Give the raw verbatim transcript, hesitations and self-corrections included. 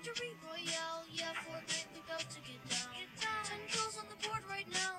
Victory Royale, yeah, Fortnite, we about to get down. Get down. Ten kills on the board right now.